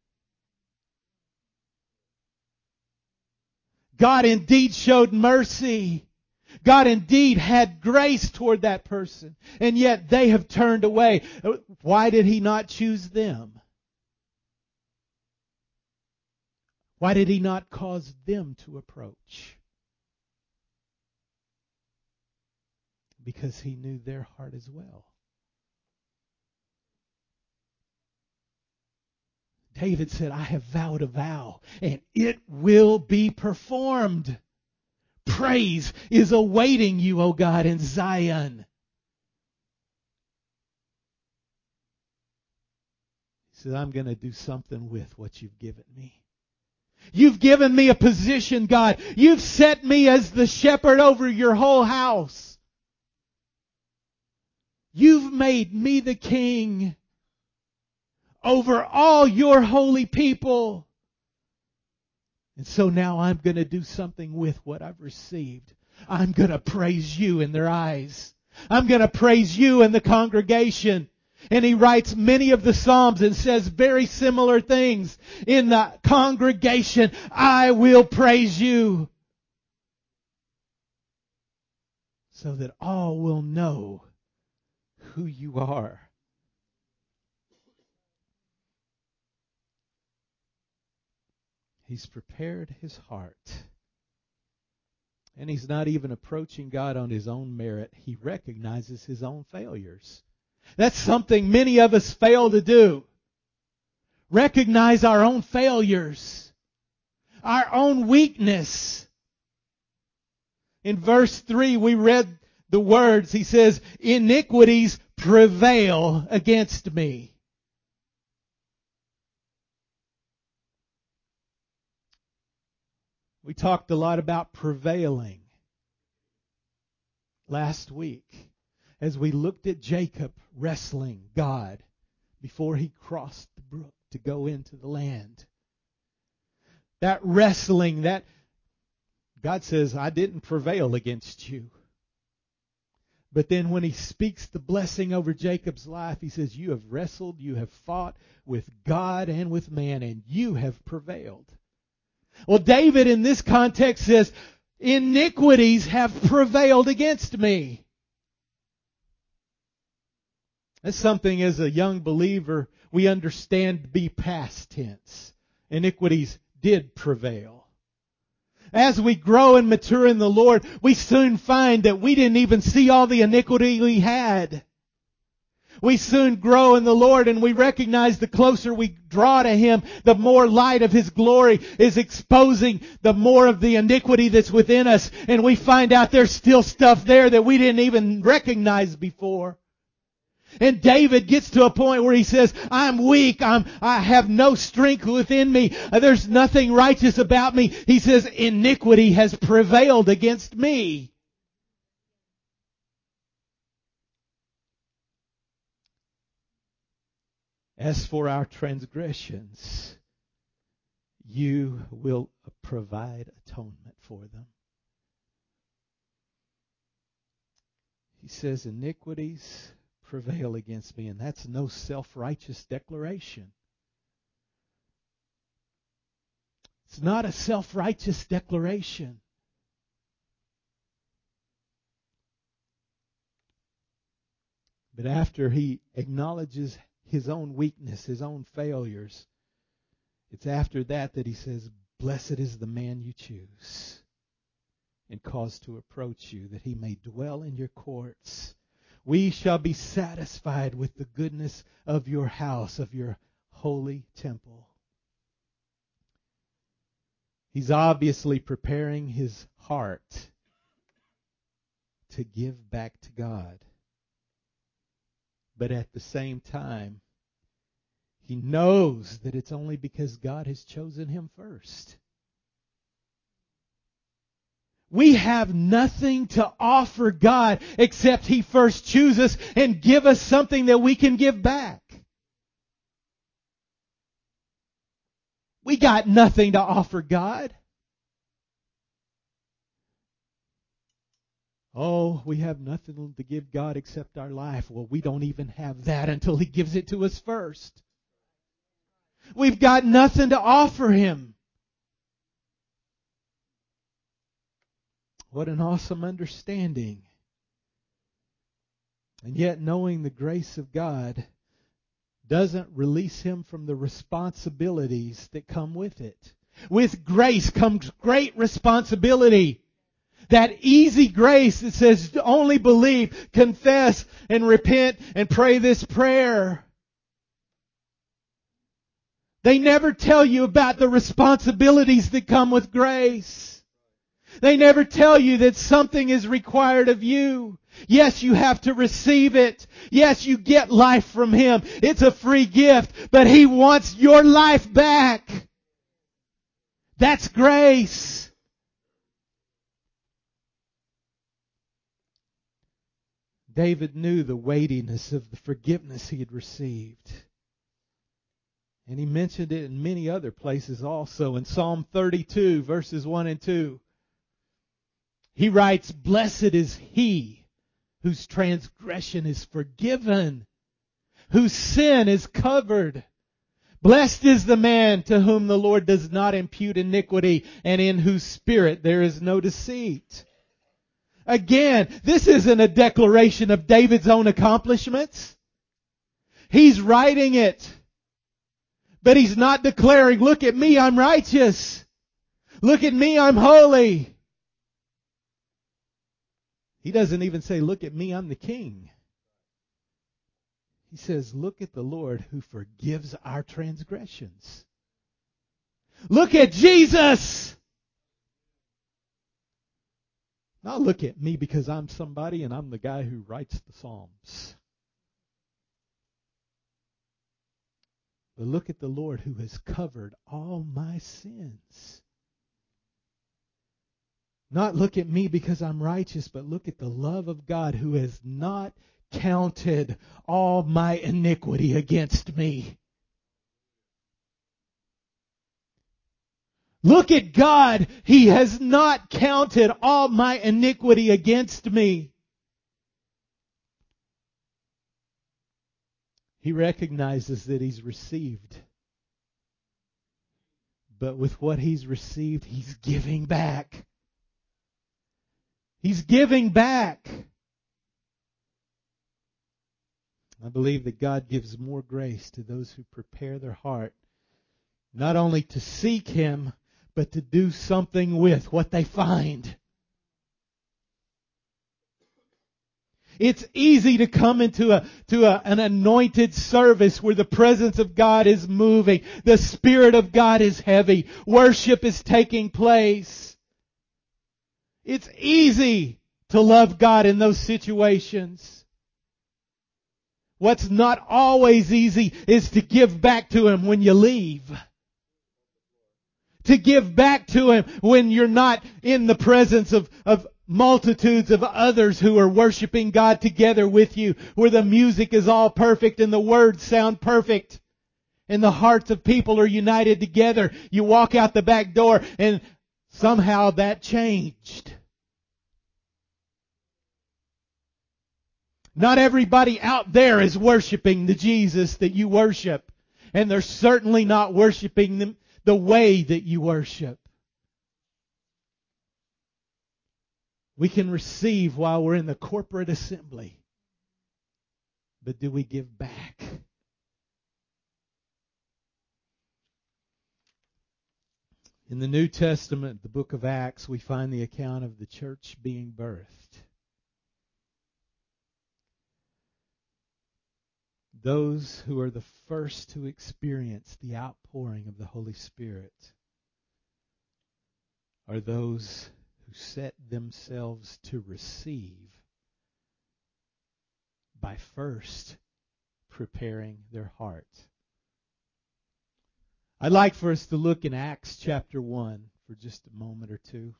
God indeed showed mercy. God indeed had grace toward that person. And yet they have turned away. Why did He not choose them? Why did He not cause them to approach? Because He knew their heart as well. David said, "I have vowed a vow, and it will be performed. Praise is awaiting you, O God, in Zion." He said, "I'm going to do something with what you've given me. You've given me a position, God. You've set me as the shepherd over your whole house. You've made me the king over all your holy people. And so now I'm going to do something with what I've received. I'm going to praise you in their eyes. I'm going to praise you in the congregation." And he writes many of the Psalms and says very similar things. In the congregation, I will praise you, so that all will know who you are. He's prepared his heart. And he's not even approaching God on his own merit. He recognizes his own failures. That's something many of us fail to do. Recognize our own failures. Our own weakness. In verse 3 we read the words. He says, "Iniquities prevail against me." We talked a lot about prevailing last week as we looked at Jacob wrestling God before he crossed the brook to go into the land. That wrestling, that God says, "I didn't prevail against you." But then when he speaks the blessing over Jacob's life, he says, "You have wrestled, you have fought with God and with man, and you have prevailed." Well, David in this context says, "Iniquities have prevailed against me." That's something as a young believer we understand to be past tense. Iniquities did prevail. As we grow and mature in the Lord, we soon find that we didn't even see all the iniquity we had. We soon grow in the Lord and we recognize the closer we draw to Him, the more light of His glory is exposing the more of the iniquity that's within us. And we find out there's still stuff there that we didn't even recognize before. And David gets to a point where he says, I'm weak. I have no strength within me. There's nothing righteous about me. He says, iniquity has prevailed against me. As for our transgressions, you will provide atonement for them. He says, iniquities prevail against me, and that's no self-righteous declaration. It's not a self-righteous declaration. But after he acknowledges his own weakness, his own failures, it's after that he says, blessed is the man you choose and cause to approach you, that he may dwell in your courts. We shall be satisfied with the goodness of your house, of your holy temple. He's obviously preparing his heart to give back to God. But at the same time, he knows that it's only because God has chosen him first. We have nothing to offer God except He first chooses and give us something that we can give back. We got nothing to offer God. Oh, we have nothing to give God except our life. Well, we don't even have that until He gives it to us first. We've got nothing to offer Him. What an awesome understanding. And yet knowing the grace of God doesn't release him from the responsibilities that come with it. With grace comes great responsibility. That easy grace that says only believe, confess, and repent and pray this prayer. They never tell you about the responsibilities that come with grace. They never tell you that something is required of you. Yes, you have to receive it. Yes, you get life from Him. It's a free gift, but He wants your life back. That's grace. David knew the weightiness of the forgiveness he had received. And he mentioned it in many other places also. In Psalm 32, verses 1 and 2. He writes, blessed is he whose transgression is forgiven, whose sin is covered. Blessed is the man to whom the Lord does not impute iniquity, and in whose spirit there is no deceit. Again, this isn't a declaration of David's own accomplishments. He's writing it. But he's not declaring, look at me, I'm righteous. Look at me, I'm holy. He doesn't even say, look at me, I'm the king. He says, look at the Lord who forgives our transgressions. Look at Jesus. Not look at me because I'm somebody and I'm the guy who writes the Psalms. But look at the Lord who has covered all my sins. Not look at me because I'm righteous, but look at the love of God who has not counted all my iniquity against me. Look at God. He has not counted all my iniquity against me. He recognizes that he's received. But with what he's received, he's giving back. He's giving back. I believe that God gives more grace to those who prepare their heart, not only to seek Him, but to do something with what they find. It's easy to come into an anointed service where the presence of God is moving. The Spirit of God is heavy. Worship is taking place. It's easy to love God in those situations. What's not always easy is to give back to Him when you leave. To give back to Him when you're not in the presence of multitudes of others who are worshiping God together with you, where the music is all perfect and the words sound perfect and the hearts of people are united together. You walk out the back door and somehow that changed. Not everybody out there is worshiping the Jesus that you worship, and they're certainly not worshiping them the way that you worship. We can receive while we're in the corporate assembly. But do we give back? In the New Testament, the book of Acts, we find the account of the church being birthed. Those who are the first to experience the outpouring of the Holy Spirit are those who set themselves to receive by first preparing their heart. I'd like for us to look in Acts chapter 1 for just a moment or two.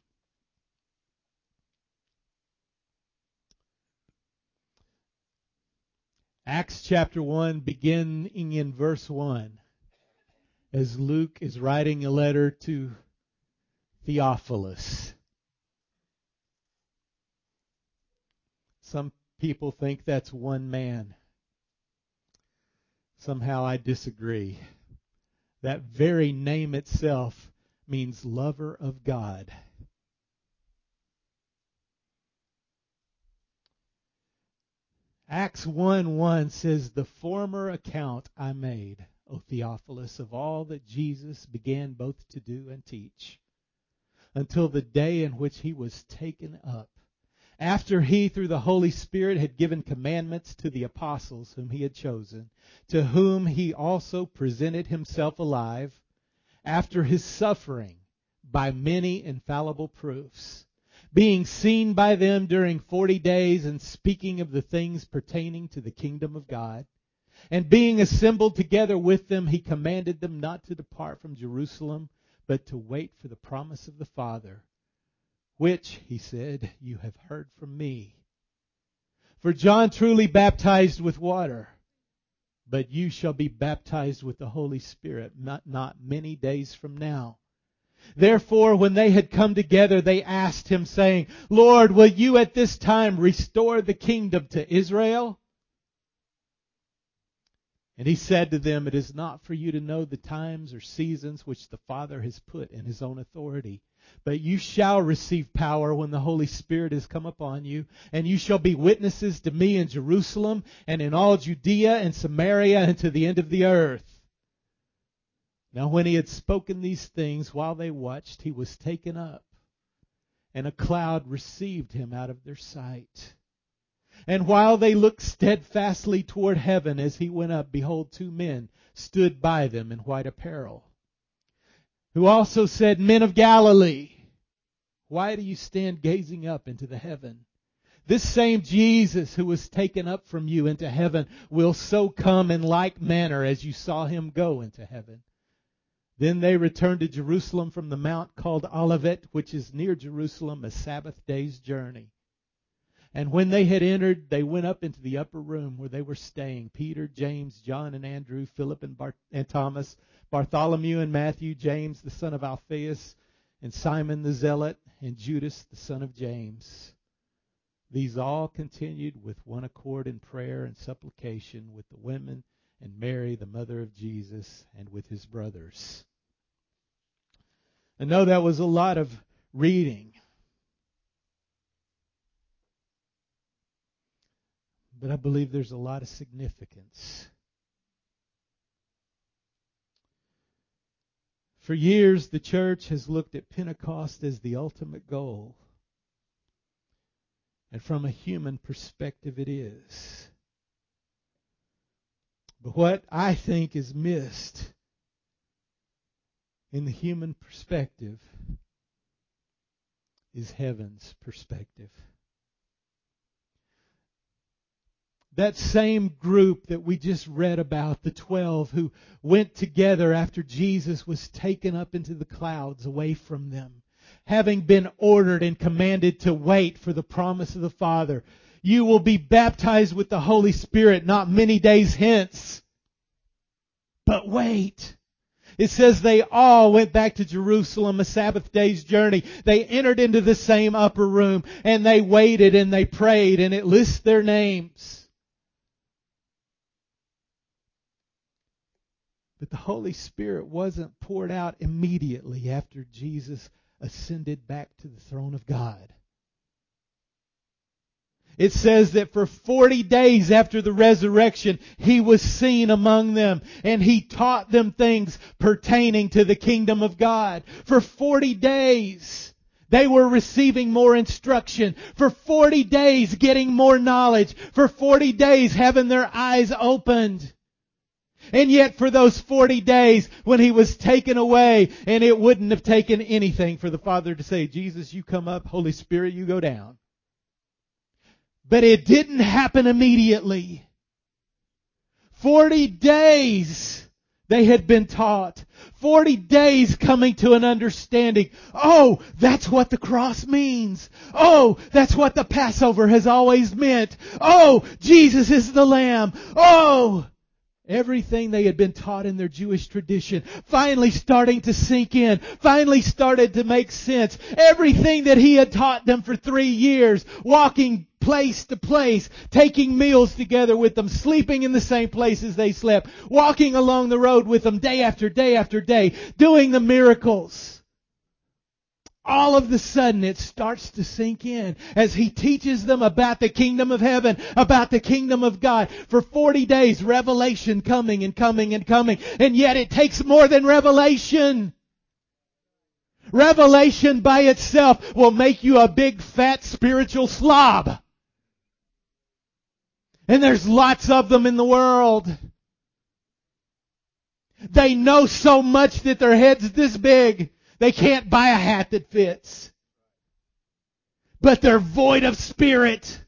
Acts chapter 1, beginning in verse 1, as Luke is writing a letter to Theophilus. Some people think that's one man. Somehow I disagree. That very name itself means lover of God. Acts 1:1 says, "The former account I made, O Theophilus, of all that Jesus began both to do and teach, until the day in which He was taken up, after He, through the Holy Spirit, had given commandments to the apostles whom He had chosen, to whom He also presented Himself alive, after His suffering, by many infallible proofs, being seen by them during 40 days, and speaking of the things pertaining to the kingdom of God. And being assembled together with them, He commanded them not to depart from Jerusalem, but to wait for the promise of the Father, which, He said, you have heard from me. For John truly baptized with water, but you shall be baptized with the Holy Spirit not many days from now." Therefore, when they had come together, they asked Him, saying, "Lord, will you at this time restore the kingdom to Israel?" And He said to them, "It is not for you to know the times or seasons which the Father has put in His own authority. But you shall receive power when the Holy Spirit has come upon you, and you shall be witnesses to me in Jerusalem and in all Judea and Samaria and to the end of the earth." Now when He had spoken these things, while they watched, He was taken up, and a cloud received Him out of their sight. And while they looked steadfastly toward heaven as He went up, behold, 2 men stood by them in white apparel, who also said, "Men of Galilee, why do you stand gazing up into the heaven? This same Jesus who was taken up from you into heaven will so come in like manner as you saw Him go into heaven." Then they returned to Jerusalem from the mount called Olivet, which is near Jerusalem, a Sabbath day's journey. And when they had entered, they went up into the upper room where they were staying, Peter, James, John, and Andrew, Philip and Thomas, Bartholomew and Matthew, James the son of Alphaeus, and Simon the Zealot, and Judas the son of James. These all continued with one accord in prayer and supplication with the women and Mary, the mother of Jesus, and with His brothers. I know that was a lot of reading. But I believe there's a lot of significance. For years, the church has looked at Pentecost as the ultimate goal. And from a human perspective, it is. But what I think is missed in the human perspective is heaven's perspective. That same group that we just read about, the 12 who went together after Jesus was taken up into the clouds away from them, having been ordered and commanded to wait for the promise of the Father. You will be baptized with the Holy Spirit not many days hence. But wait. It says they all went back to Jerusalem, a Sabbath day's journey. They entered into the same upper room and they waited and they prayed, and it lists their names. But the Holy Spirit wasn't poured out immediately after Jesus ascended back to the throne of God. It says that for 40 days after the resurrection, He was seen among them, and He taught them things pertaining to the kingdom of God. For 40 days, they were receiving more instruction. For 40 days, getting more knowledge. For 40 days, having their eyes opened. And yet for those 40 days when He was taken away, and it wouldn't have taken anything for the Father to say, Jesus, you come up, Holy Spirit, you go down. But it didn't happen immediately. 40 days they had been taught. 40 days coming to an understanding. Oh, that's what the cross means. Oh, that's what the Passover has always meant. Oh, Jesus is the Lamb. Oh, everything they had been taught in their Jewish tradition finally starting to sink in, finally started to make sense. Everything that He had taught them for 3 years, walking place to place, taking meals together with them, sleeping in the same places they slept, walking along the road with them day after day after day, doing the miracles. All of a sudden it starts to sink in as He teaches them about the kingdom of heaven, about the kingdom of God. For 40 days, revelation coming and coming and coming. And yet it takes more than revelation. Revelation by itself will make you a big fat spiritual slob. And there's lots of them in the world. They know so much that their head's this big. They can't buy a hat that fits. But they're void of spirit.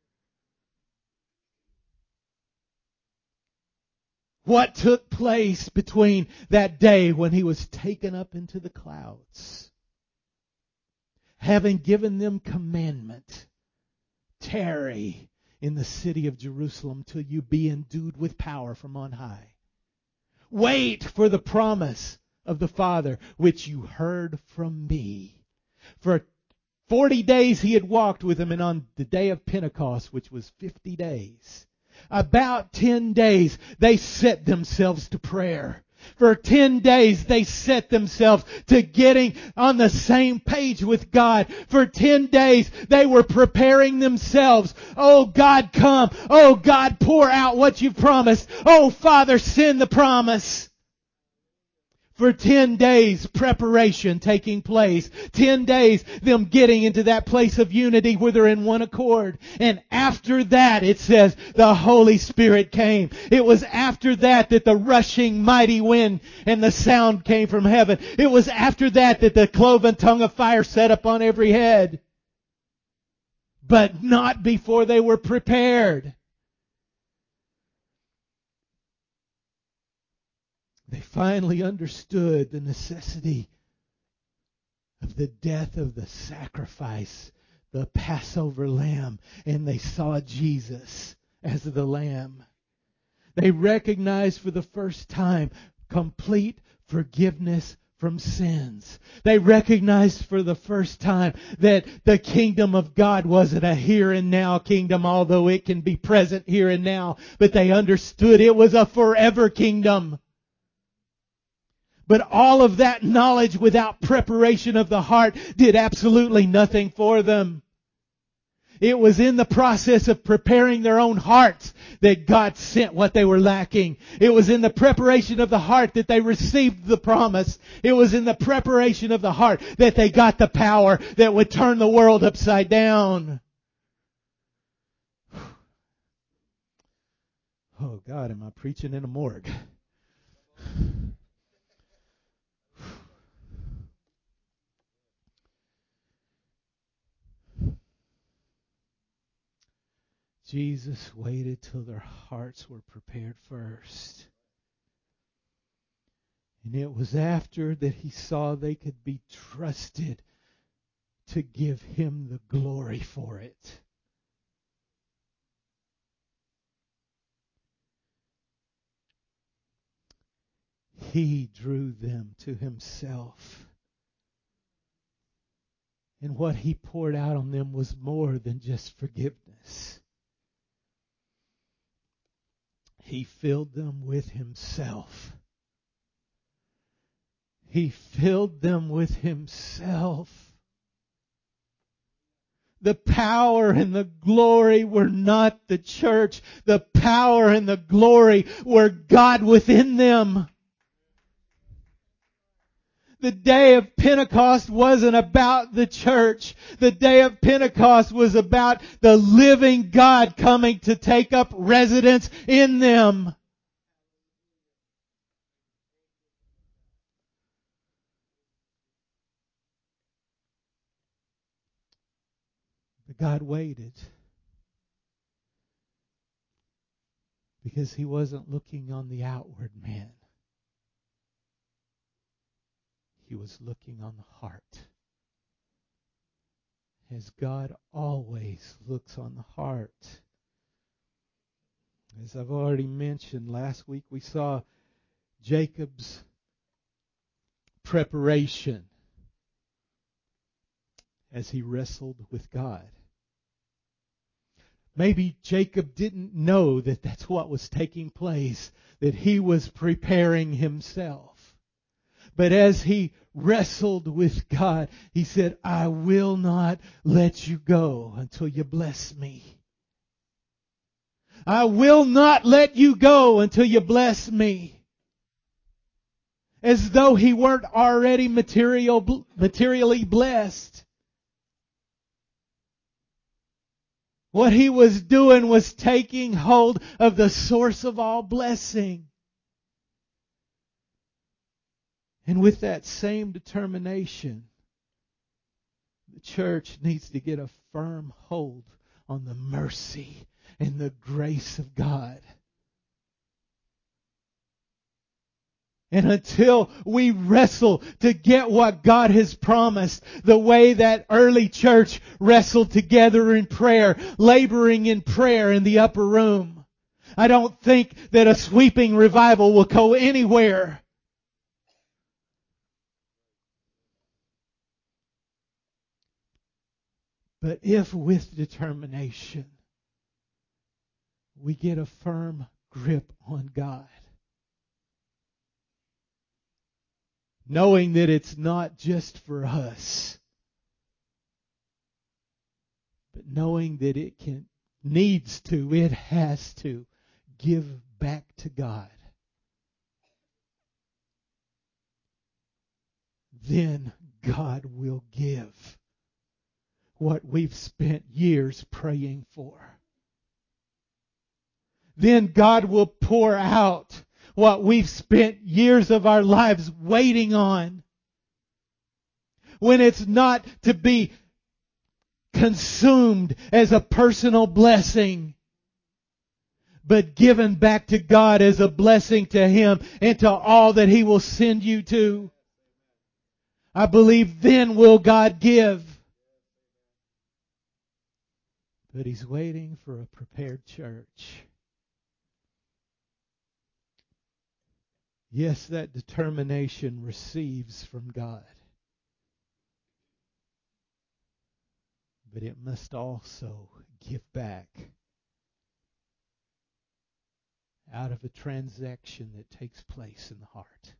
What took place between that day when He was taken up into the clouds, having given them commandment, tarry in the city of Jerusalem till you be endued with power from on high. Wait for the promise of the Father, which you heard from me. For 40 days He had walked with them, and on the day of Pentecost, which was 50 days, about 10 days, they set themselves to prayer. For 10 days, they set themselves to getting on the same page with God. For 10 days, they were preparing themselves. Oh, God, come. Oh, God, pour out what you've promised. Oh, Father, send the promise. For 10 days, preparation taking place. 10 days, them getting into that place of unity where they're in one accord. And after that, it says, the Holy Spirit came. It was after that that the rushing mighty wind and the sound came from heaven. It was after that that the cloven tongue of fire set upon every head. But not before they were prepared. They finally understood the necessity of the death of the sacrifice, the Passover lamb, and they saw Jesus as the lamb. They recognized for the first time complete forgiveness from sins. They recognized for the first time that the kingdom of God wasn't a here and now kingdom, although it can be present here and now, but they understood it was a forever kingdom. But all of that knowledge without preparation of the heart did absolutely nothing for them. It was in the process of preparing their own hearts that God sent what they were lacking. It was in the preparation of the heart that they received the promise. It was in the preparation of the heart that they got the power that would turn the world upside down. Oh God, am I preaching in a morgue? Jesus waited till their hearts were prepared first. And it was after that He saw they could be trusted to give Him the glory for it. He drew them to Himself. And what He poured out on them was more than just forgiveness. He filled them with Himself. He filled them with Himself. The power and the glory were not the church. The power and the glory were God within them. The day of Pentecost wasn't about the church. The day of Pentecost was about the living God coming to take up residence in them. But God waited because He wasn't looking on the outward man. He was looking on the heart. As God always looks on the heart. As I've already mentioned, last week we saw Jacob's preparation as he wrestled with God. Maybe Jacob didn't know that that's what was taking place, that he was preparing himself. But as he wrestled with God, he said, I will not let you go until you bless me. I will not let you go until you bless me. As though he weren't already materially blessed. What he was doing was taking hold of the source of all blessing. And with that same determination, the church needs to get a firm hold on the mercy and the grace of God. And until we wrestle to get what God has promised, the way that early church wrestled together in prayer, laboring in prayer in the upper room, I don't think that a sweeping revival will go anywhere. But if with determination we get a firm grip on God, knowing that it's not just for us, but knowing that it has to give back to God, then God will give what we've spent years praying for. Then God will pour out what we've spent years of our lives waiting on. When it's not to be consumed as a personal blessing, but given back to God as a blessing to Him and to all that He will send you to. I believe then will God give. But He's waiting for a prepared church. Yes, that determination receives from God. But it must also give back out of a transaction that takes place in the heart.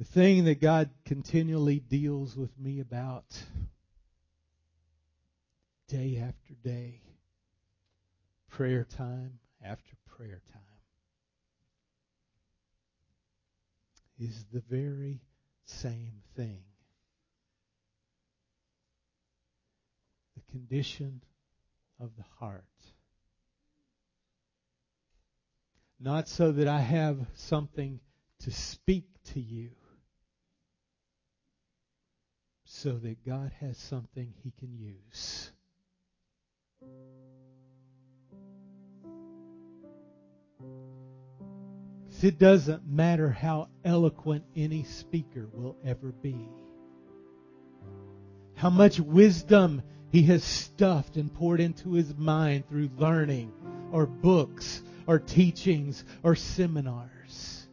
The thing that God continually deals with me about day after day, prayer time after prayer time, is the very same thing. The condition of the heart. Not so that I have something to speak to you, so that God has something He can use. It doesn't matter how eloquent any speaker will ever be, how much wisdom he has stuffed and poured into his mind through learning or books or teachings or seminars.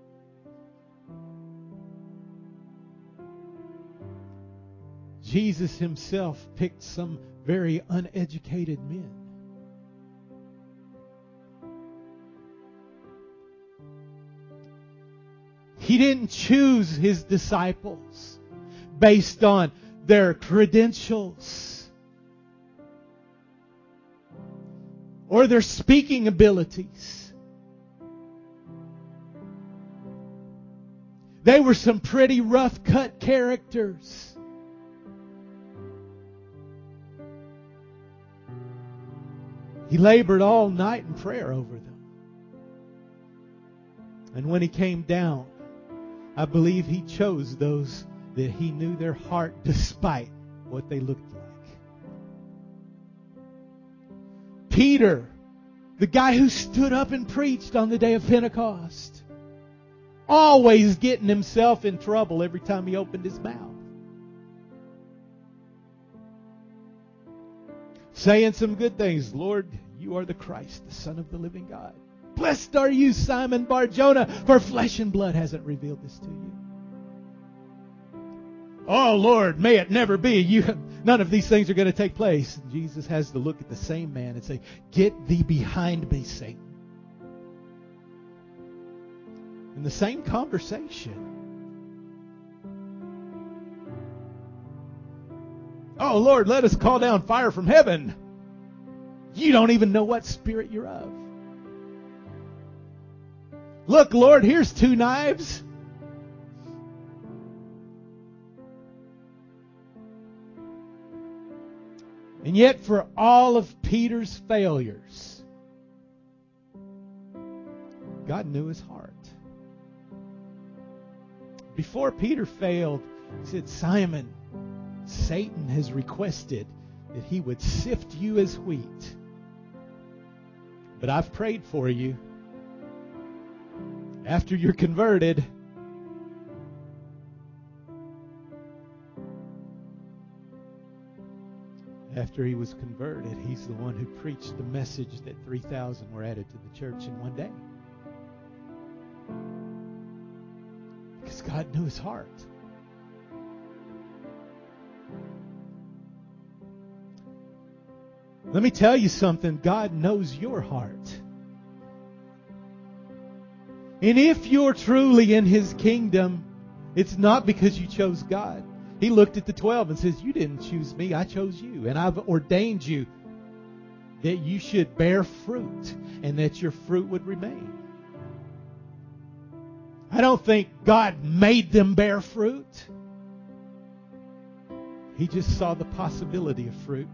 Jesus himself picked some very uneducated men. He didn't choose his disciples based on their credentials or their speaking abilities. They were some pretty rough-cut characters. He labored all night in prayer over them. And when he came down, I believe he chose those that he knew their heart despite what they looked like. Peter, the guy who stood up and preached on the day of Pentecost, always getting himself in trouble every time he opened his mouth. Saying some good things. Lord, you are the Christ, the Son of the living God. Blessed are you, Simon Bar-Jonah, for flesh and blood hasn't revealed this to you. Oh, Lord, may it never be. None of these things are going to take place. And Jesus has to look at the same man and say, get thee behind me, Satan. In the same conversation. Oh, Lord, let us call down fire from heaven. You don't even know what spirit you're of. Look, Lord, here's 2 knives. And yet for all of Peter's failures, God knew his heart. Before Peter failed, he said, Simon, Satan has requested that he would sift you as wheat. But I've prayed for you. After you're converted, after he was converted, he's the one who preached the message that 3,000 were added to the church in one day. Because God knew his heart. Let me tell you something. God knows your heart. And if you're truly in his kingdom, it's not because you chose God. He looked at the 12 and says, you didn't choose me, I chose you. And I've ordained you that you should bear fruit and that your fruit would remain. I don't think God made them bear fruit. He just saw the possibility of fruit.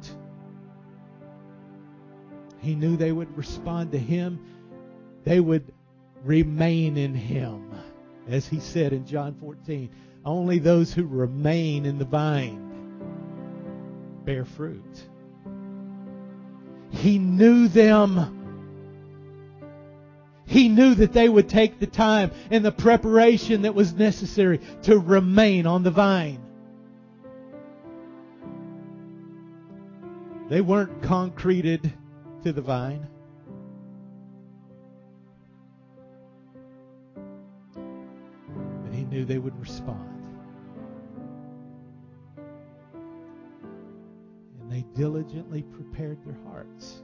He knew they would respond to him. They would remain in him. As he said in John 14, only those who remain in the vine bear fruit. He knew them. He knew that they would take the time and the preparation that was necessary to remain on the vine. They weren't concreted to the vine. But he knew they would respond. And they diligently prepared their hearts.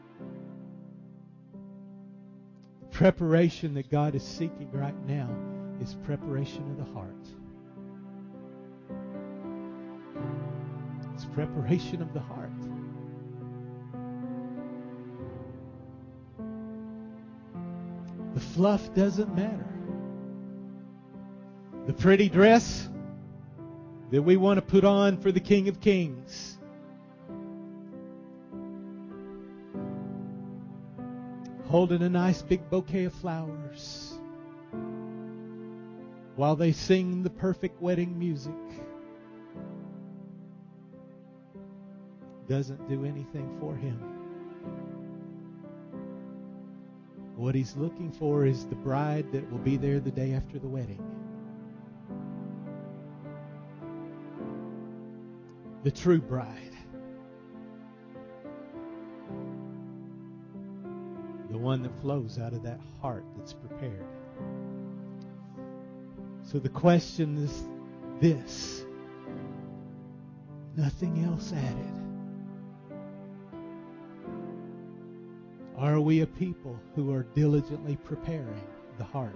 The preparation that God is seeking right now is preparation of the heart. It's preparation of the heart. The fluff doesn't matter. The pretty dress that we want to put on for the King of Kings, holding a nice big bouquet of flowers while they sing the perfect wedding music, doesn't do anything for Him. What He's looking for is the bride that will be there the day after the wedding. The true bride. The one that flows out of that heart that's prepared. So the question is this: nothing else added. Are we a people who are diligently preparing the heart?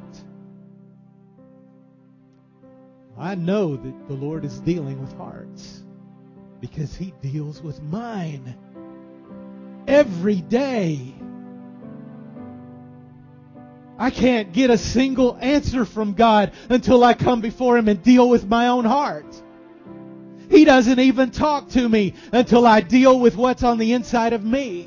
I know that the Lord is dealing with hearts because He deals with mine every day. I can't get a single answer from God until I come before Him and deal with my own heart. He doesn't even talk to me until I deal with what's on the inside of me.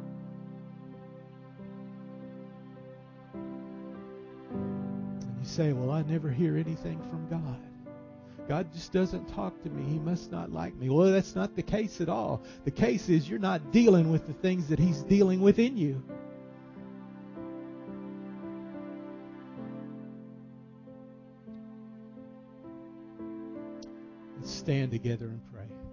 Say, well, I never hear anything from God. God just doesn't talk to me. He must not like me. Well, that's not the case at all. The case is you're not dealing with the things that He's dealing with in you. Let's stand together and pray.